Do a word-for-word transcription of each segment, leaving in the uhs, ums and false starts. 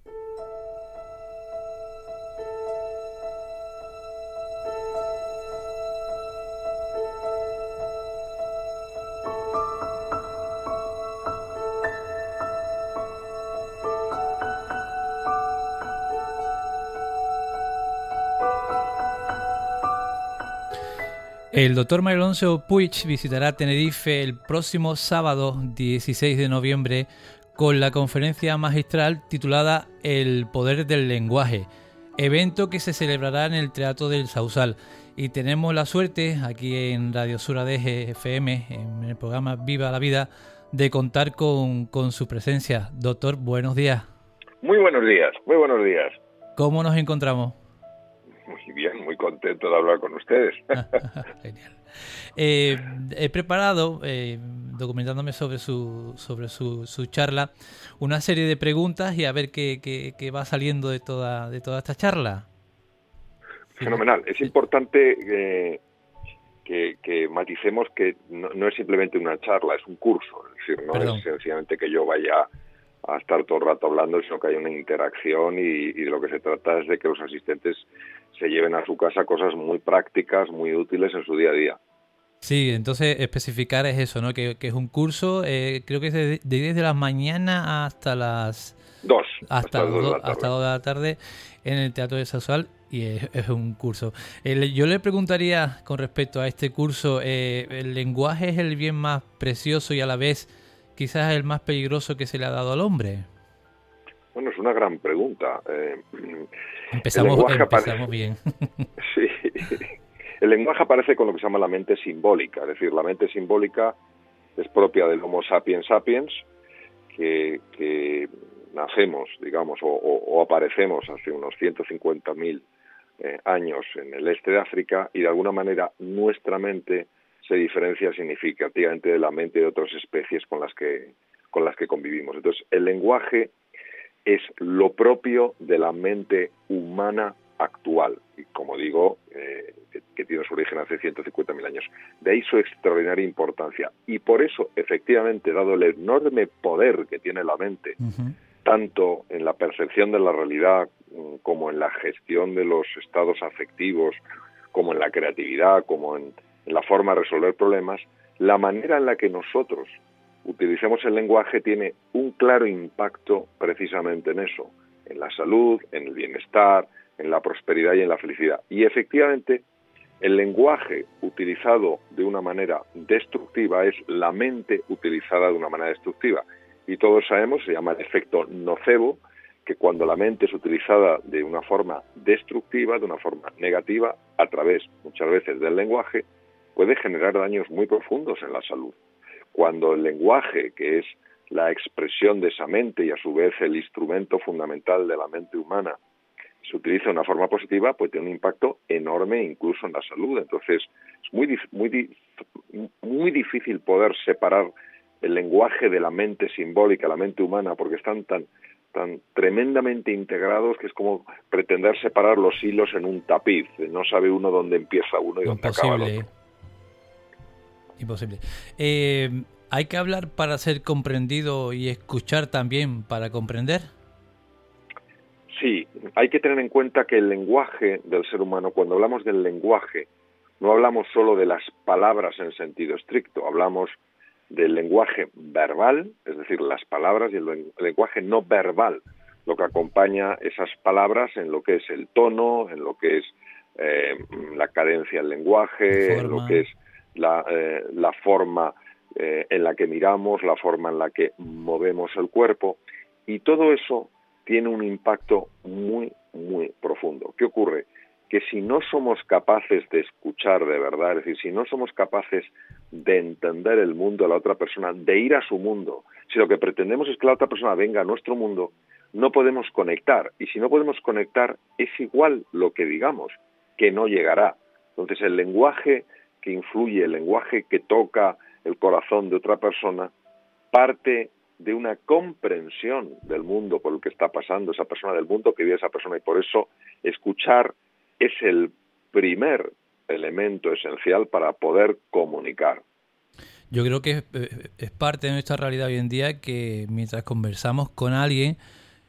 El doctor Mario Alonso Puig visitará Tenerife el próximo sábado dieciséis de noviembre con la conferencia magistral titulada El poder del lenguaje, evento que se celebrará en el Teatro del Sausal. Y tenemos la suerte aquí en Radio Sur A D G F M, en el programa Viva la Vida, de contar con, con su presencia. Doctor, buenos días. Muy buenos días, muy buenos días. ¿Cómo nos encontramos? Muy bien, muy contento de hablar con ustedes. Genial. Eh, he preparado, eh, documentándome sobre su sobre su, su charla, una serie de preguntas y a ver qué, qué, qué va saliendo de toda de toda esta charla. Fenomenal. Es importante eh, que, que maticemos que no, no es simplemente una charla, es un curso. Es decir, no Perdón. es sencillamente que yo vaya a estar todo el rato hablando, sino que hay una interacción y, y de lo que se trata es de que los asistentes se lleven a su casa cosas muy prácticas, muy útiles en su día a día. Sí, entonces especificar es eso, ¿no? Que, que es un curso, eh, creo que es de, de diez de la mañana hasta las... Dos. Hasta, hasta, dos, de hasta dos de la tarde en el Teatro del Sausal y es, es un curso. Eh, yo le preguntaría con respecto a este curso, eh, ¿el lenguaje es el bien más precioso y a la vez quizás el más peligroso que se le ha dado al hombre? Bueno, es una gran pregunta. Eh, empezamos empezamos bien. Sí. El lenguaje aparece con lo que se llama la mente simbólica. Es decir, la mente simbólica es propia del Homo sapiens sapiens, que, que nacemos, digamos, o, o, o aparecemos hace unos ciento cincuenta mil eh, años en el este de África, y de alguna manera nuestra mente se diferencia significativamente de la mente de otras especies con las que, con las que convivimos. Entonces, el lenguaje es lo propio de la mente humana actual, y como digo, eh, que, que tiene su origen hace ciento cincuenta mil años. De ahí su extraordinaria importancia. Y por eso, efectivamente, dado el enorme poder que tiene la mente, uh-huh. tanto en la percepción de la realidad como en la gestión de los estados afectivos, como en la creatividad, como en, en la forma de resolver problemas, la manera en la que nosotros utilicemos el lenguaje tiene un claro impacto precisamente en eso, en la salud, en el bienestar, en la prosperidad y en la felicidad. Y efectivamente, el lenguaje utilizado de una manera destructiva es la mente utilizada de una manera destructiva. Y todos sabemos, se llama el efecto nocebo, que cuando la mente es utilizada de una forma destructiva, de una forma negativa, a través, muchas veces, del lenguaje, puede generar daños muy profundos en la salud. Cuando el lenguaje, que es la expresión de esa mente y a su vez el instrumento fundamental de la mente humana, se utiliza de una forma positiva, pues tiene un impacto enorme incluso en la salud. Entonces, es muy, muy, muy difícil poder separar el lenguaje de la mente simbólica, la mente humana, porque están tan, tan tremendamente integrados que es como pretender separar los hilos en un tapiz. No sabe uno dónde empieza uno y dónde acaba el otro. Imposible. Eh, ¿Hay que hablar para ser comprendido y escuchar también para comprender? Sí, hay que tener en cuenta que el lenguaje del ser humano, cuando hablamos del lenguaje, no hablamos solo de las palabras en sentido estricto, hablamos del lenguaje verbal, es decir, las palabras, y el lenguaje no verbal, lo que acompaña esas palabras en lo que es el tono, en lo que es eh, la cadencia del lenguaje, en lo que es la, eh, la forma eh, en la que miramos, la forma en la que movemos el cuerpo, y todo eso tiene un impacto muy, muy profundo. ¿Qué ocurre? Que si no somos capaces de escuchar de verdad, es decir, si no somos capaces de entender el mundo de la otra persona, de ir a su mundo, si lo que pretendemos es que la otra persona venga a nuestro mundo, no podemos conectar. Y si no podemos conectar, es igual lo que digamos, que no llegará. Entonces, el lenguaje que influye, el lenguaje que toca el corazón de otra persona, parte de una comprensión del mundo por el que está pasando esa persona, del mundo que vive esa persona, y por eso escuchar es el primer elemento esencial para poder comunicar. Yo creo que es, es parte de nuestra realidad hoy en día que mientras conversamos con alguien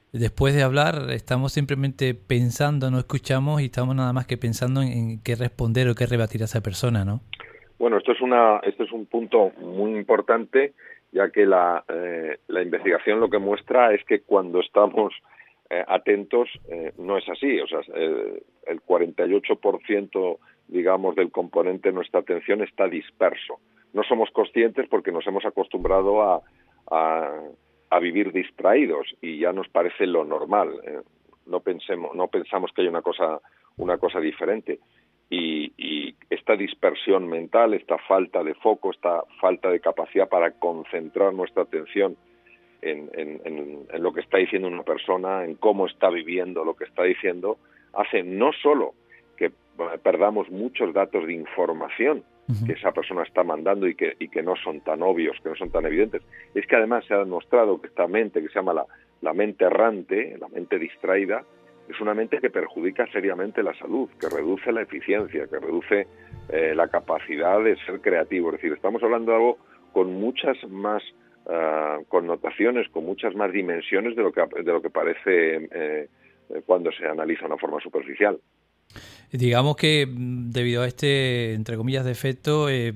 Después de hablar, estamos simplemente pensando, no escuchamos y estamos nada más que pensando en, en qué responder o qué rebatir a esa persona, ¿no? Bueno, esto es una, esto es un punto muy importante, ya que la, eh, la investigación lo que muestra es que cuando estamos eh, atentos eh, no es así. O sea, el, el cuarenta y ocho por ciento, digamos, del componente de nuestra atención está disperso. No somos conscientes porque nos hemos acostumbrado a, a, a vivir distraídos y ya nos parece lo normal. Eh, no pensemos, no pensamos que hay una cosa, una cosa diferente. Y, y esta dispersión mental, esta falta de foco, esta falta de capacidad para concentrar nuestra atención en, en, en, en lo que está diciendo una persona, en cómo está viviendo lo que está diciendo, hace no solo que perdamos muchos datos de información uh-huh. que esa persona está mandando y que, y que no son tan obvios, que no son tan evidentes, es que además se ha demostrado que esta mente, que se llama la, la mente errante, la mente distraída, es una mente que perjudica seriamente la salud, que reduce la eficiencia, que reduce eh, la capacidad de ser creativo. Es decir, estamos hablando de algo con muchas más uh, connotaciones, con muchas más dimensiones de lo que, de lo que parece eh, cuando se analiza de una forma superficial. Digamos que debido a este, entre comillas, defecto, eh,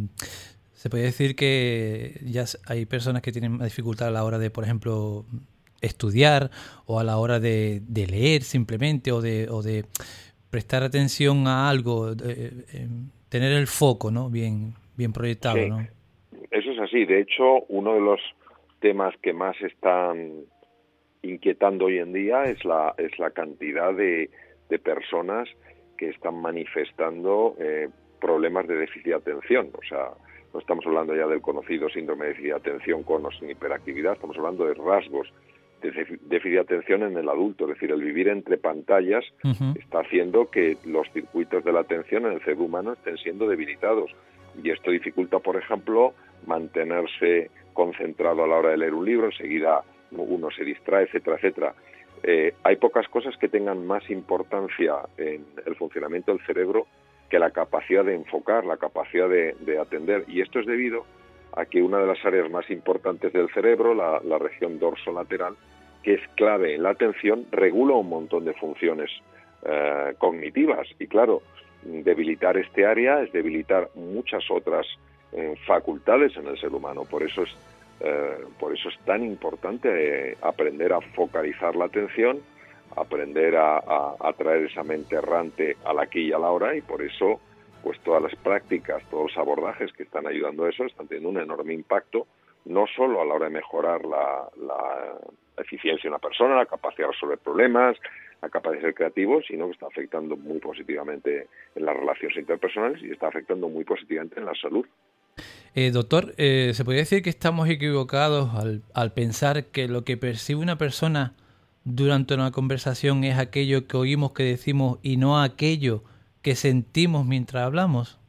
se puede decir que ya hay personas que tienen dificultad a la hora de, por ejemplo, estudiar o a la hora de, de leer simplemente o de, o de prestar atención a algo, eh, eh, tener el foco, ¿no? bien, bien proyectado, sí, ¿no? Eso es así. De hecho, uno de los temas que más están inquietando hoy en día es la, es la cantidad de, de personas que están manifestando eh, problemas de déficit de atención. O sea, no estamos hablando ya del conocido síndrome de déficit de atención con o sin hiperactividad, estamos hablando de rasgos de déficit de atención en el adulto. Es decir, el vivir entre pantallas uh-huh. está haciendo que los circuitos de la atención en el cerebro humano estén siendo debilitados. Y esto dificulta, por ejemplo, mantenerse concentrado a la hora de leer un libro, enseguida uno se distrae, etcétera, etcétera. Eh, hay pocas cosas que tengan más importancia en el funcionamiento del cerebro que la capacidad de enfocar, la capacidad de, de atender. Y esto es debido a que una de las áreas más importantes del cerebro, la, la región dorsolateral, que es clave en la atención, regula un montón de funciones eh, cognitivas. Y claro, debilitar este área es debilitar muchas otras eh, facultades en el ser humano. Por eso es, eh, por eso es tan importante eh, aprender a focalizar la atención, aprender a, a, a traer esa mente errante al aquí y a la hora, y por eso pues todas las prácticas, todos los abordajes que están ayudando a eso están teniendo un enorme impacto, no solo a la hora de mejorar la, la eficiencia de una persona, la capacidad de resolver problemas, la capacidad de ser creativo, sino que está afectando muy positivamente en las relaciones interpersonales y está afectando muy positivamente en la salud. Eh, doctor, eh, ¿se podría decir que estamos equivocados al, al pensar que lo que percibe una persona durante una conversación es aquello que oímos, que decimos, y no aquello que sentimos mientras hablamos?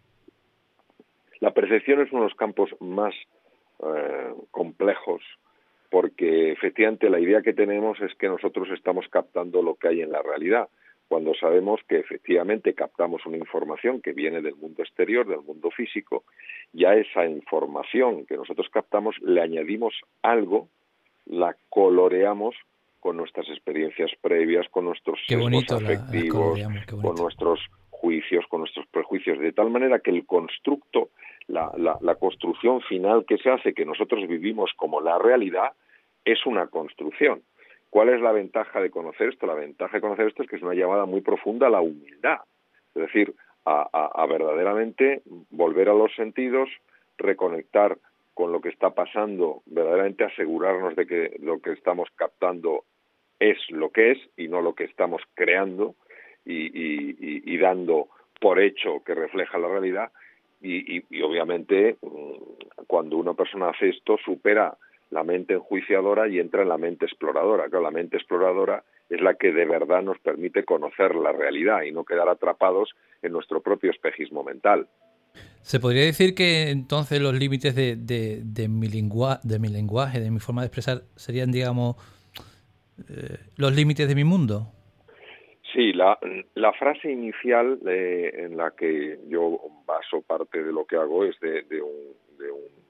La percepción es uno de los campos más eh, complejos, porque efectivamente la idea que tenemos es que nosotros estamos captando lo que hay en la realidad, cuando sabemos que efectivamente captamos una información que viene del mundo exterior, del mundo físico, y a esa información que nosotros captamos le añadimos algo, la coloreamos con nuestras experiencias previas, con nuestros sesgos afectivos, la, la con nuestros juicios, con nuestros prejuicios, de tal manera que el constructo, la, la, la construcción final que se hace, que nosotros vivimos como la realidad, es una construcción. ¿Cuál es la ventaja de conocer esto? La ventaja de conocer esto es que es una llamada muy profunda a la humildad, es decir, a, a, a verdaderamente volver a los sentidos, reconectar con lo que está pasando, verdaderamente asegurarnos de que lo que estamos captando es lo que es y no lo que estamos creando y, y, y, y dando por hecho que refleja la realidad. Y, y, y obviamente cuando una persona hace esto supera la mente enjuiciadora y entra en la mente exploradora. Claro, la mente exploradora es la que de verdad nos permite conocer la realidad y no quedar atrapados en nuestro propio espejismo mental. ¿Se podría decir que entonces los límites de, de, de, mi, lengua, de mi lenguaje, de mi forma de expresar, serían, digamos, eh, los límites de mi mundo? Sí, la, la frase inicial eh, en la que yo baso parte de lo que hago es de, de, un, de un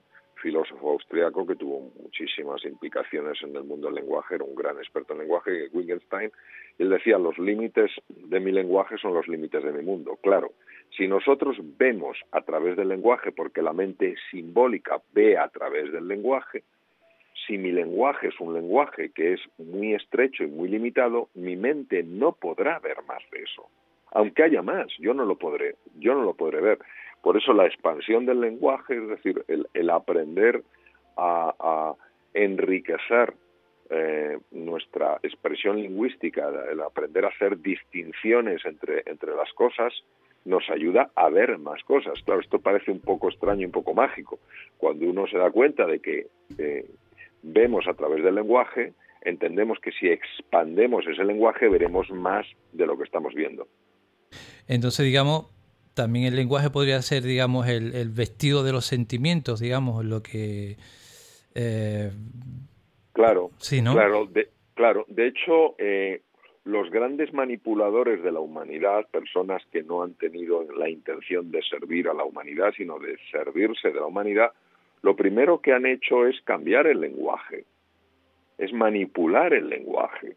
filósofo austriaco que tuvo muchísimas implicaciones en el mundo del lenguaje, era un gran experto en lenguaje, Wittgenstein. Él decía, los límites de mi lenguaje son los límites de mi mundo. Claro, si nosotros vemos a través del lenguaje, porque la mente simbólica ve a través del lenguaje, si mi lenguaje es un lenguaje que es muy estrecho y muy limitado, mi mente no podrá ver más de eso. Aunque haya más, yo no lo podré, yo no lo podré ver. Por eso la expansión del lenguaje, es decir, el, el aprender a, a enriquecer eh, nuestra expresión lingüística, el aprender a hacer distinciones entre, entre las cosas, nos ayuda a ver más cosas. Claro, esto parece un poco extraño y un poco mágico. Cuando uno se da cuenta de que eh, vemos a través del lenguaje, entendemos que si expandemos ese lenguaje veremos más de lo que estamos viendo. Entonces, digamos, también el lenguaje podría ser, digamos, el, el vestido de los sentimientos, digamos, lo que... Eh... Claro, sí, ¿no? claro, de, claro. De hecho, eh, los grandes manipuladores de la humanidad, personas que no han tenido la intención de servir a la humanidad, sino de servirse de la humanidad, lo primero que han hecho es cambiar el lenguaje, es manipular el lenguaje.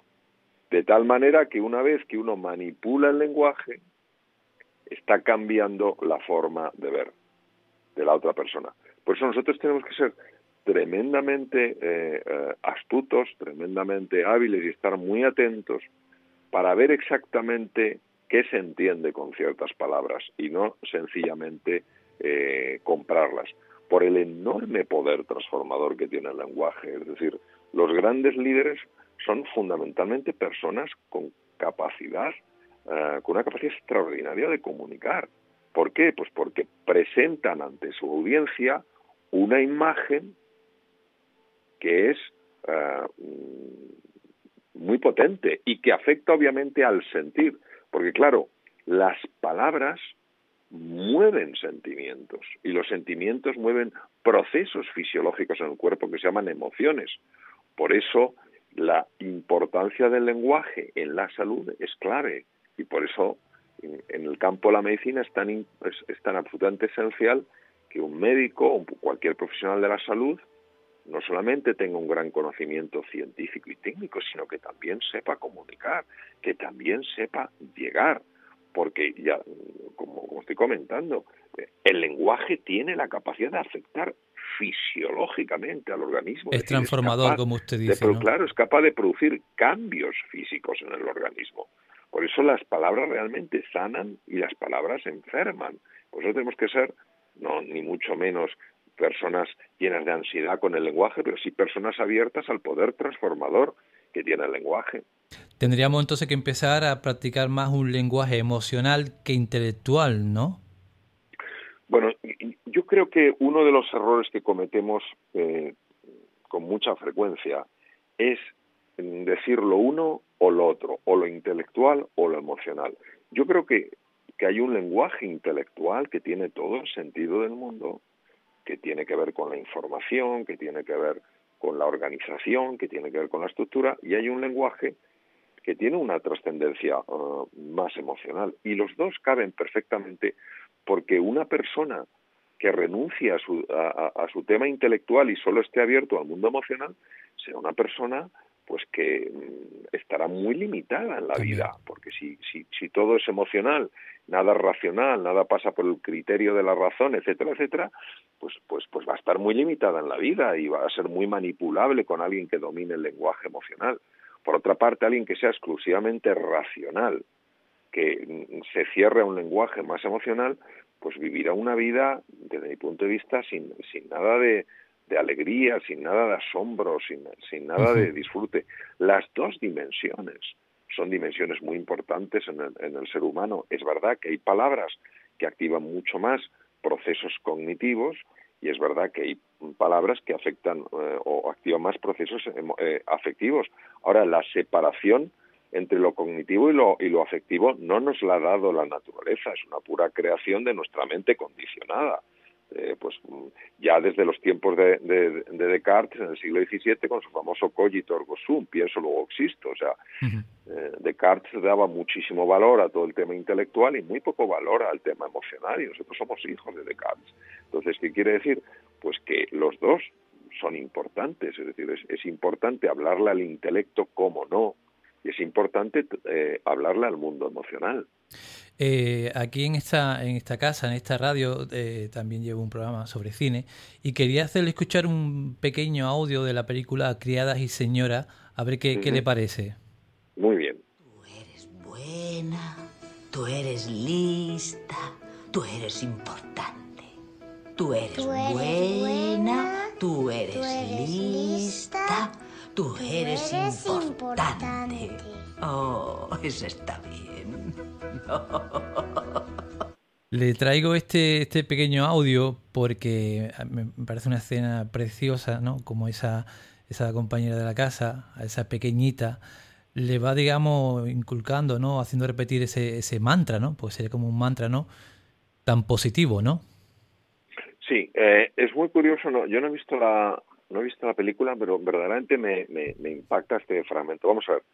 De tal manera que una vez que uno manipula el lenguaje, está cambiando la forma de ver de la otra persona. Por eso nosotros tenemos que ser tremendamente eh, eh, astutos, tremendamente hábiles y estar muy atentos para ver exactamente qué se entiende con ciertas palabras y no sencillamente eh, comprarlas. Por el enorme poder transformador que tiene el lenguaje. Es decir, los grandes líderes son fundamentalmente personas con capacidad, uh, con una capacidad extraordinaria de comunicar. ¿Por qué? Pues porque presentan ante su audiencia una imagen que es uh, muy potente y que afecta obviamente al sentir. Porque claro, las palabras mueven sentimientos y los sentimientos mueven procesos fisiológicos en el cuerpo que se llaman emociones. Por eso la importancia del lenguaje en la salud es clave y por eso en, en el campo de la medicina es tan, es, es tan absolutamente esencial que un médico o cualquier profesional de la salud no solamente tenga un gran conocimiento científico y técnico, sino que también sepa comunicar, que también sepa llegar. Porque ya, como, como estoy comentando, el lenguaje tiene la capacidad de afectar fisiológicamente al organismo. Es, es decir, transformador, es como usted dice, de, ¿no? Claro, es capaz de producir cambios físicos en el organismo. Por eso las palabras realmente sanan y las palabras enferman. Por eso tenemos que ser, no ni mucho menos personas llenas de ansiedad con el lenguaje, pero sí personas abiertas al poder transformador que tiene el lenguaje. Tendríamos entonces que empezar a practicar más un lenguaje emocional que intelectual, ¿no? Bueno, yo creo que uno de los errores que cometemos eh, con mucha frecuencia es decir lo uno o lo otro, o lo intelectual o lo emocional. Yo creo que, que hay un lenguaje intelectual que tiene todo el sentido del mundo, que tiene que ver con la información, que tiene que ver con la organización, que tiene que ver con la estructura, y hay un lenguaje que tiene una trascendencia uh, más emocional. Y los dos caben perfectamente porque una persona que renuncie a su, a, a su tema intelectual y solo esté abierto al mundo emocional, será una persona pues que mm, estará muy limitada en la También. vida, porque si, si, si todo es emocional, nada es racional, nada pasa por el criterio de la razón, etcétera, etcétera, pues, pues, pues va a estar muy limitada en la vida y va a ser muy manipulable con alguien que domine el lenguaje emocional. Por otra parte, alguien que sea exclusivamente racional, que se cierre a un lenguaje más emocional, pues vivirá una vida, desde mi punto de vista, sin, sin nada de, de alegría, sin nada de asombro, sin, sin nada uh-huh. de disfrute. Las dos dimensiones son dimensiones muy importantes en el, en el ser humano. Es verdad que hay palabras que activan mucho más procesos cognitivos y es verdad que hay palabras que afectan eh, o activan más procesos eh, afectivos. Ahora, la separación entre lo cognitivo y lo, y lo afectivo no nos la ha dado la naturaleza, es una pura creación de nuestra mente condicionada. Eh, pues ya desde los tiempos de, de, de Descartes, en el siglo diecisiete, con su famoso cogito ergo sum, pienso luego existo. O sea, uh-huh. eh, Descartes daba muchísimo valor a todo el tema intelectual y muy poco valor al tema emocional, y nosotros somos hijos de Descartes. Entonces, ¿qué quiere decir? pues que los dos son importantes, es decir, es, es importante hablarle al intelecto, cómo no, y es importante eh, hablarle al mundo emocional. Eh, aquí en esta en esta casa, en esta radio, eh, también llevo un programa sobre cine y quería hacerle escuchar un pequeño audio de la película Criadas y Señoras, a ver qué, uh-huh. qué le parece. Muy bien. Tú eres buena, tú eres lista, tú eres importante. Tú eres, tú eres buena, tú eres, tú eres lista, tú, tú eres, eres importante. importante. Oh, eso está bien. Le traigo este, este pequeño audio porque me parece una escena preciosa, ¿no? Como esa, esa compañera de la casa, a esa pequeñita, le va, digamos, inculcando, ¿no? Haciendo repetir ese, ese mantra, ¿no? Pues sería como un mantra, ¿no? Tan positivo, ¿no? Sí, eh, es muy curioso, ¿no? Yo no he visto la no he visto la película, pero verdaderamente me, me, me impacta este fragmento. Vamos a ver.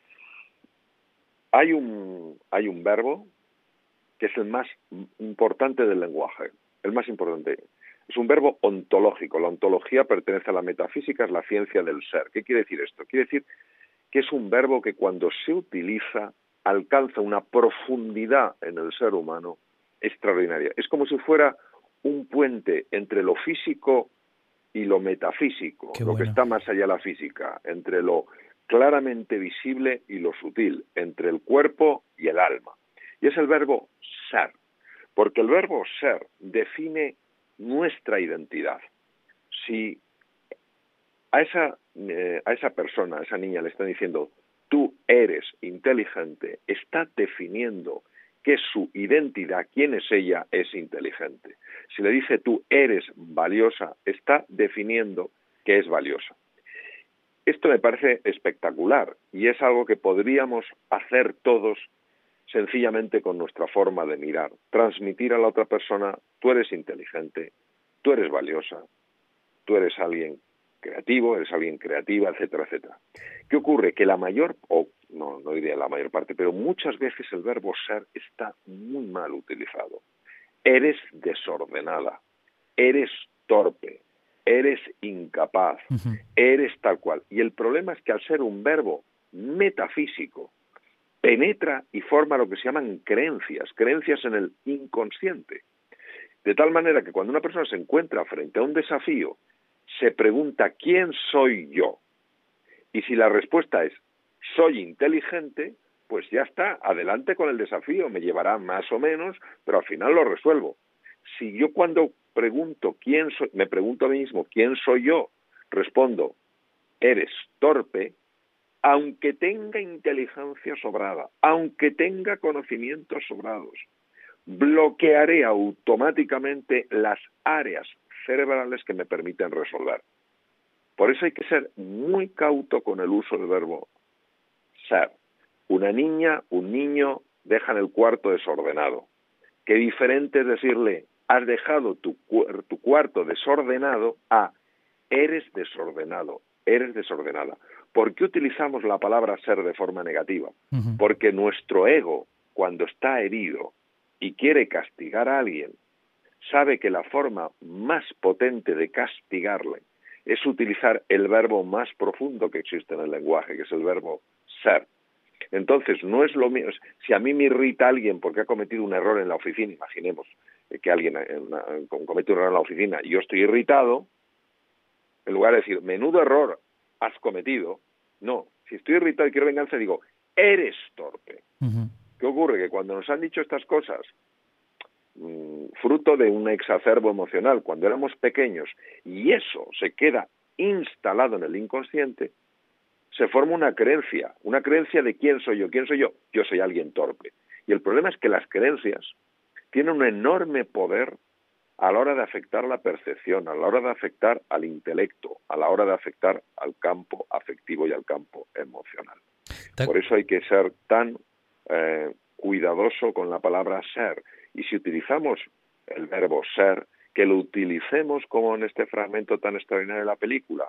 Hay un hay un verbo que es el más importante del lenguaje, el más importante. Es un verbo ontológico. La ontología pertenece a la metafísica, es la ciencia del ser. ¿Qué quiere decir esto? Quiere decir que es un verbo que cuando se utiliza alcanza una profundidad en el ser humano extraordinaria. Es como si fuera un puente entre lo físico y lo metafísico, Qué lo bueno. que está más allá de la física, entre lo claramente visible y lo sutil, entre el cuerpo y el alma. Y es el verbo ser, porque el verbo ser define nuestra identidad. Si a esa, eh, a esa persona, a esa niña le están diciendo tú eres inteligente, está definiendo que su identidad, quién es ella, es inteligente. Si le dice tú eres valiosa, está definiendo que es valiosa. Esto me parece espectacular y es algo que podríamos hacer todos sencillamente con nuestra forma de mirar. Transmitir a la otra persona, tú eres inteligente, tú eres valiosa, tú eres alguien creativo, eres alguien creativa, etcétera, etcétera. ¿Qué ocurre? Que la mayor, o no, no diría la mayor parte, pero muchas veces el verbo ser está muy mal utilizado. Eres desordenada, eres torpe, eres incapaz, uh-huh. eres tal cual. Y el problema es que al ser un verbo metafísico, penetra y forma lo que se llaman creencias, creencias en el inconsciente. De tal manera que cuando una persona se encuentra frente a un desafío, se pregunta ¿quién soy yo? Y si la respuesta es soy inteligente, pues ya está, adelante con el desafío, me llevará más o menos, pero al final lo resuelvo. Si yo cuando pregunto quién soy, me pregunto a mí mismo quién soy yo, respondo eres torpe, aunque tenga inteligencia sobrada, aunque tenga conocimientos sobrados, bloquearé automáticamente las áreas cerebrales que me permiten resolver. Por eso hay que ser muy cauto con el uso del verbo ser. Una niña, un niño dejan el cuarto desordenado. Qué diferente es decirle, has dejado tu, tu cuarto desordenado a eres desordenado, eres desordenada. ¿Por qué utilizamos la palabra ser de forma negativa? Uh-huh. Porque nuestro ego, cuando está herido y quiere castigar a alguien, sabe que la forma más potente de castigarle es utilizar el verbo más profundo que existe en el lenguaje, que es el verbo ser. Entonces, no es lo mismo. Si a mí me irrita alguien porque ha cometido un error en la oficina, imaginemos que alguien una, comete un error en la oficina y yo estoy irritado, en lugar de decir, menudo error has cometido, no. Si estoy irritado y quiero venganza, digo, eres torpe. Uh-huh. ¿Qué ocurre? Que cuando nos han dicho estas cosas, mmm, fruto de un exacerbo emocional, cuando éramos pequeños, y eso se queda instalado en el inconsciente, se forma una creencia, una creencia de quién soy yo, quién soy yo, yo soy alguien torpe. Y el problema es que las creencias tienen un enorme poder a la hora de afectar la percepción, a la hora de afectar al intelecto, a la hora de afectar al campo afectivo y al campo emocional. Por eso hay que ser tan eh, cuidadoso con la palabra ser. Y si utilizamos el verbo ser, que lo utilicemos como en este fragmento tan extraordinario de la película,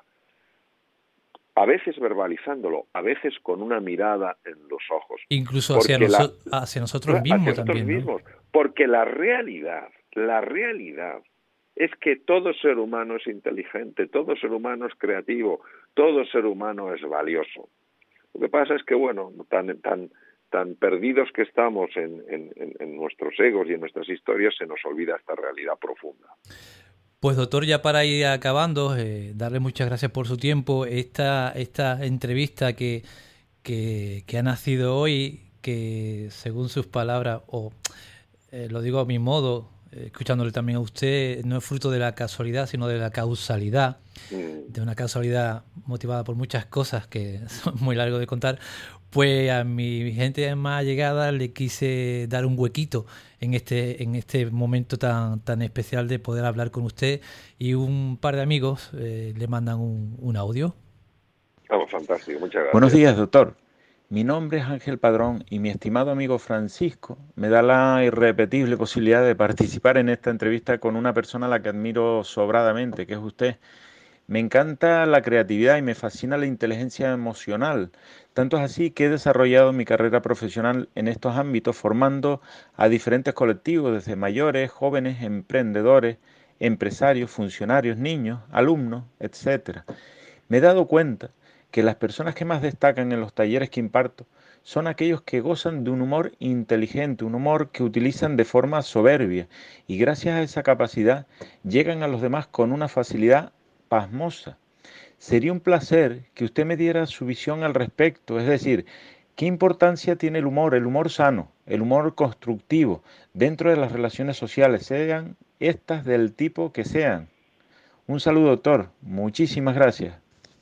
a veces verbalizándolo, a veces con una mirada en los ojos. Incluso hacia, noso- la, hacia nosotros mismos hacia también, nosotros mismos, ¿no? Porque la realidad, la realidad es que todo ser humano es inteligente, todo ser humano es creativo, todo ser humano es valioso. Lo que pasa es que, bueno, tan, tan, tan perdidos que estamos en, en, en nuestros egos y en nuestras historias, se nos olvida esta realidad profunda. Pues doctor, ya para ir acabando, eh, darle muchas gracias por su tiempo. Esta, esta entrevista que, que, que ha nacido hoy, que según sus palabras, o eh, lo digo a mi modo, eh, escuchándole también a usted, no es fruto de la casualidad, sino de la causalidad, mm. de una casualidad motivada por muchas cosas que son muy largo de contar. Pues a mi gente más allegada le quise dar un huequito en este en este momento tan tan especial de poder hablar con usted, y un par de amigos eh, le mandan un, un audio. Vamos, fantástico, muchas gracias. Buenos días, doctor. Mi nombre es Ángel Padrón y mi estimado amigo Francisco me da la irrepetible posibilidad de participar en esta entrevista con una persona a la que admiro sobradamente, que es usted. Me encanta la creatividad y me fascina la inteligencia emocional. Tanto es así que he desarrollado mi carrera profesional en estos ámbitos formando a diferentes colectivos, desde mayores, jóvenes, emprendedores, empresarios, funcionarios, niños, alumnos, etcétera. Me he dado cuenta que las personas que más destacan en los talleres que imparto son aquellos que gozan de un humor inteligente, un humor que utilizan de forma soberbia, y gracias a esa capacidad llegan a los demás con una facilidad pasmosa. Sería un placer que usted me diera su visión al respecto, es decir, ¿qué importancia tiene el humor, el humor sano, el humor constructivo dentro de las relaciones sociales, sean estas del tipo que sean? Un saludo, doctor. Muchísimas gracias.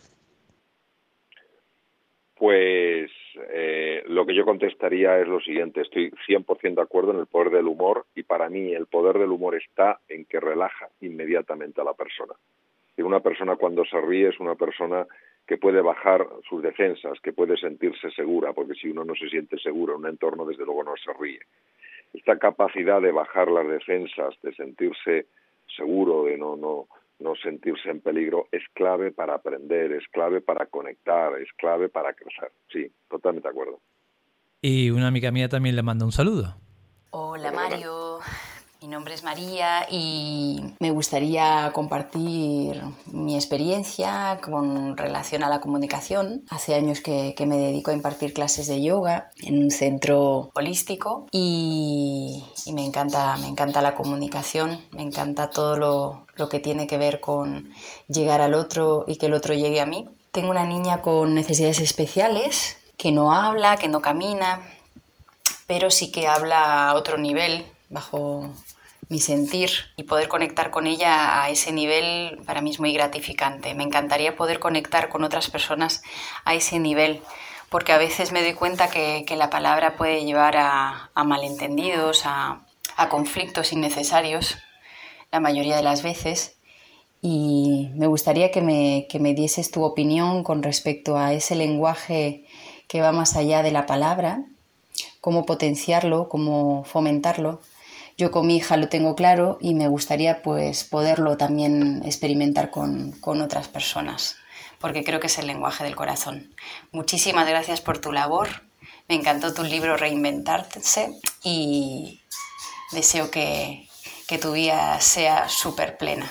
Pues eh, lo que yo contestaría es lo siguiente. Estoy cien por ciento de acuerdo en el poder del humor, y para mí el poder del humor está en que relaja inmediatamente a la persona. Y una persona cuando se ríe es una persona que puede bajar sus defensas, que puede sentirse segura, porque si uno no se siente seguro en un entorno, desde luego no se ríe. Esta capacidad de bajar las defensas, de sentirse seguro, de no, no, no sentirse en peligro, es clave para aprender, es clave para conectar, es clave para crecer. Sí, totalmente de acuerdo. Y una amiga mía también le manda un saludo. Hola Mario, mi nombre es María y me gustaría compartir mi experiencia con relación a la comunicación. Hace años que, que me dedico a impartir clases de yoga en un centro holístico y, y me encanta, me encanta la comunicación, me encanta todo lo, lo que tiene que ver con llegar al otro y que el otro llegue a mí. Tengo una niña con necesidades especiales que no habla, que no camina, pero sí que habla a otro nivel, bajo mi sentir, y poder conectar con ella a ese nivel para mí es muy gratificante. Me encantaría poder conectar con otras personas a ese nivel, porque a veces me doy cuenta que, que la palabra puede llevar a, a malentendidos, a, a conflictos innecesarios, la mayoría de las veces, y me gustaría que me, que me dieses tu opinión con respecto a ese lenguaje que va más allá de la palabra, cómo potenciarlo, cómo fomentarlo. Yo con mi hija lo tengo claro y me gustaría pues poderlo también experimentar con, con otras personas, porque creo que es el lenguaje del corazón. Muchísimas gracias por tu labor, me encantó tu libro Reinventarse y deseo que, que tu vida sea súper plena.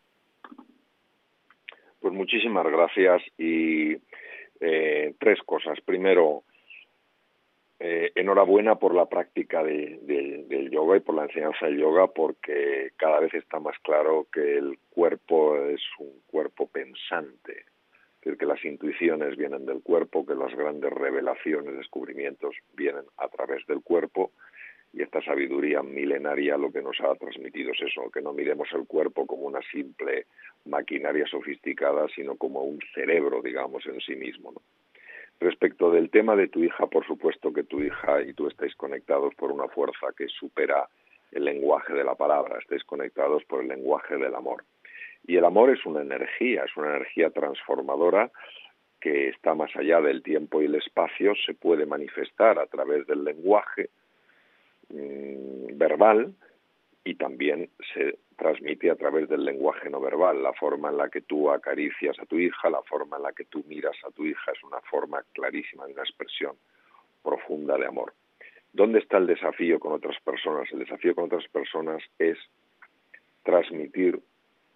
Pues muchísimas gracias y eh, tres cosas. Primero, Eh, enhorabuena por la práctica de, de, del yoga y por la enseñanza del yoga, porque cada vez está más claro que el cuerpo es un cuerpo pensante, es decir, que las intuiciones vienen del cuerpo, que las grandes revelaciones, descubrimientos vienen a través del cuerpo, y esta sabiduría milenaria lo que nos ha transmitido es eso, que no miremos el cuerpo como una simple maquinaria sofisticada, sino como un cerebro, digamos, en sí mismo, ¿no? Respecto del tema de tu hija, por supuesto que tu hija y tú estáis conectados por una fuerza que supera el lenguaje de la palabra, estáis conectados por el lenguaje del amor. Y el amor es una energía, es una energía transformadora que está más allá del tiempo y el espacio, se puede manifestar a través del lenguaje mmm, verbal, y también se transmite a través del lenguaje no verbal. La forma en la que tú acaricias a tu hija, la forma en la que tú miras a tu hija es una forma clarísima de una expresión profunda de amor. ¿Dónde está el desafío con otras personas? El desafío con otras personas es transmitir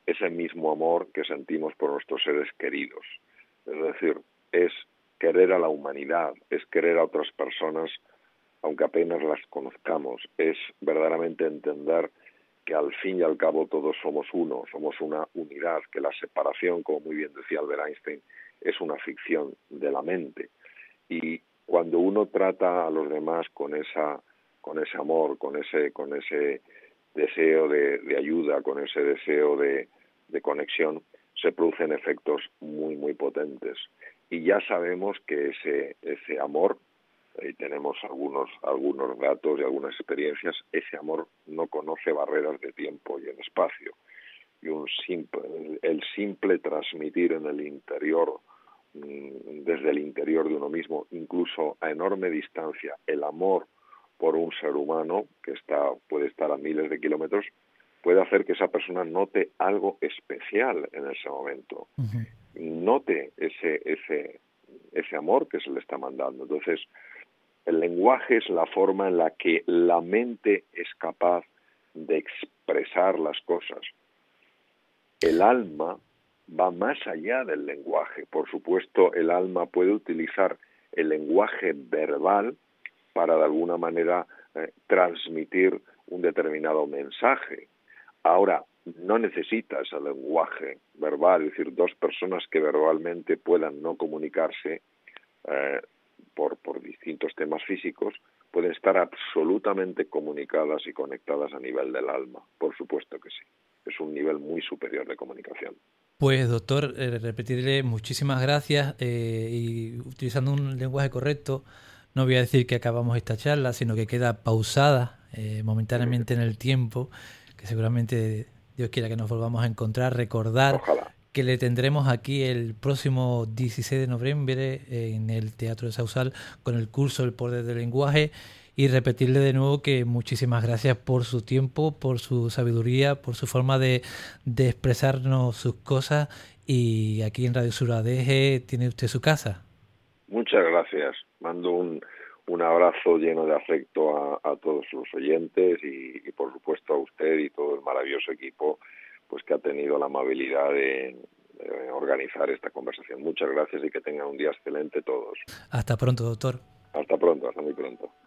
ese mismo amor que sentimos por nuestros seres queridos. Es decir, es querer a la humanidad, es querer a otras personas, aunque apenas las conozcamos, es verdaderamente entender que al fin y al cabo todos somos uno, somos una unidad, que la separación, como muy bien decía Albert Einstein, es una ficción de la mente. Y cuando uno trata a los demás con esa, con ese amor, con ese, con ese deseo de, de ayuda, con ese deseo de, de conexión, se producen efectos muy, muy potentes. Y ya sabemos que ese, ese amor, y tenemos algunos, algunos datos y algunas experiencias, ese amor no conoce barreras de tiempo y en espacio. Y un simple, el simple transmitir en el interior, desde el interior de uno mismo, incluso a enorme distancia, el amor por un ser humano que está puede estar a miles de kilómetros, puede hacer que esa persona note algo especial en ese momento. Uh-huh. Note ese, ese, ese amor que se le está mandando. Entonces, el lenguaje es la forma en la que la mente es capaz de expresar las cosas. El alma va más allá del lenguaje. Por supuesto, el alma puede utilizar el lenguaje verbal para, de alguna manera, eh, transmitir un determinado mensaje. Ahora, no necesita ese lenguaje verbal, es decir, dos personas que verbalmente puedan no comunicarse eh, por, por distintos temas físicos, pueden estar absolutamente comunicadas y conectadas a nivel del alma. Por supuesto que sí. Es un nivel muy superior de comunicación. Pues, doctor, eh, repetirle muchísimas gracias eh, y utilizando un lenguaje correcto, no voy a decir que acabamos esta charla, sino que queda pausada eh, momentáneamente en el tiempo, que seguramente Dios quiera que nos volvamos a encontrar, recordar Ojalá. que le tendremos aquí el próximo dieciséis de noviembre en el Teatro de Sausal con el curso El Poder del Lenguaje, y repetirle de nuevo que muchísimas gracias por su tiempo, por su sabiduría, por su forma de, de expresarnos sus cosas, y aquí en Radio Sur A D G tiene usted su casa. Muchas gracias. Mando un, un abrazo lleno de afecto a, a todos los oyentes y, y por supuesto a usted y todo el maravilloso equipo pues que ha tenido la amabilidad de, de organizar esta conversación. Muchas gracias y que tengan un día excelente todos. Hasta pronto, doctor. Hasta pronto, hasta muy pronto.